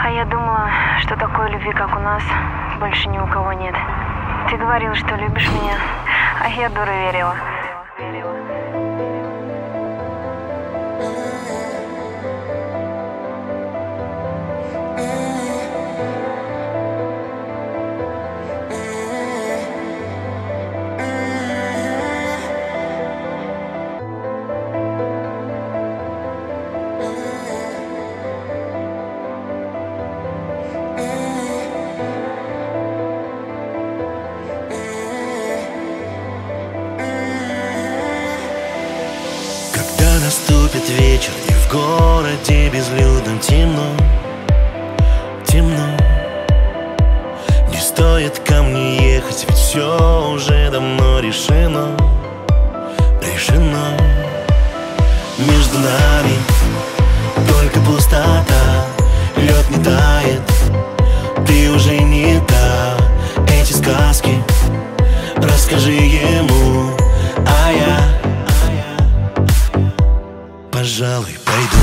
А я думала, что такой любви, как у нас, больше ни у кого нет. Ты говорил, что любишь меня, а я, дура, верила. Наступит вечер, и в городе безлюдном темно, темно. Не стоит ко мне ехать, ведь все уже давно решено, решено. Между нами только пустота, лед не тает, ты уже не та. Эти сказки расскажи ему, а я, пожалуй, пойду.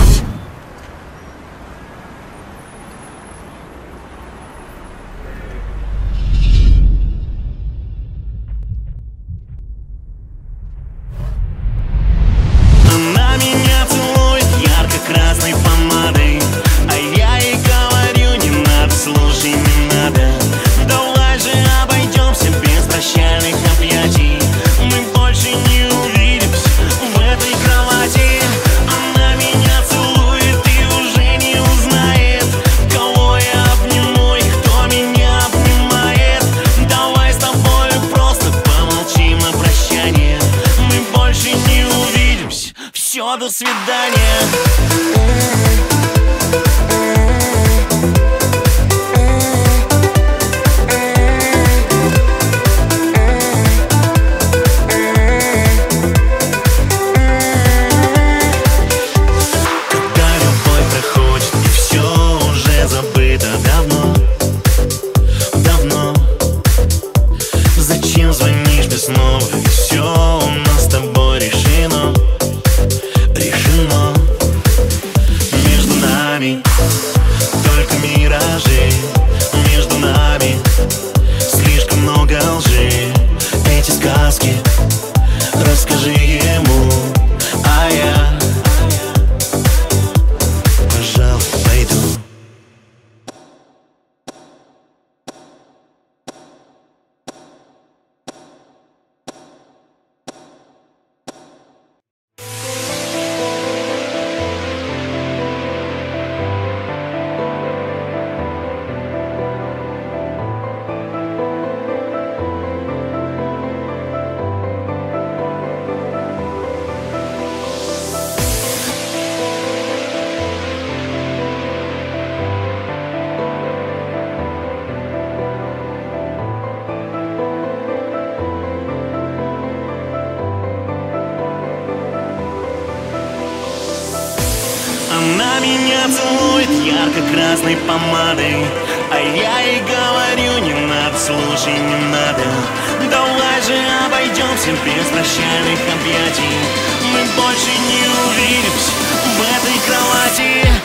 Она меня целует ярко-красной помадой, а я ей говорю: не надо, слушай, не надо. Давай же обойдемся без прощальных объятий. Мы больше не увидимся в этой кровати. Она меня целует и уже не узнает, кого я обниму и кто меня обнимает. Давай с тобой просто помолчим на прощание. Мы больше не увидимся, все, до свидания. Звонишь мне снова, и все у нас с тобой решено, решено. Между нами только миражи, между нами слишком много лжи. Эти сказки расскажи ему, а я, пожалуй, пойду. Она меня целует ярко-красной помадой, а я ей говорю: не надо, слушай, не надо. Давай же обойдемся без прощальных объятий. Мы больше не увидимся в этой кровати.